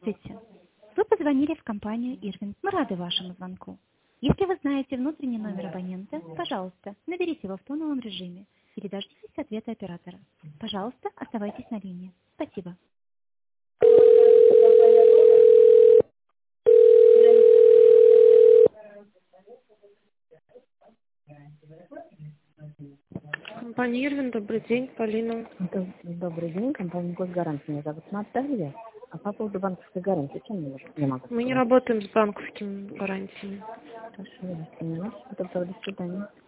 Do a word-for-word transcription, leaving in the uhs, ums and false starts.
Здравствуйте. Вы позвонили в компанию Ирвин. Мы рады вашему звонку. Если вы знаете внутренний номер абонента, пожалуйста, наберите его в тоновом режиме или дождитесь ответа оператора. Пожалуйста, оставайтесь на линии. Спасибо. Компания Ирвин, добрый день, Полина. Доб- Добрый день, компания Госгарант. Меня зовут Наталья. А по поводу банковской гарантии, чем я могу- я могу Мы не сказать? работаем с банковскими гарантиями. Хорошо, я вас поняла. Доброго, до свидания.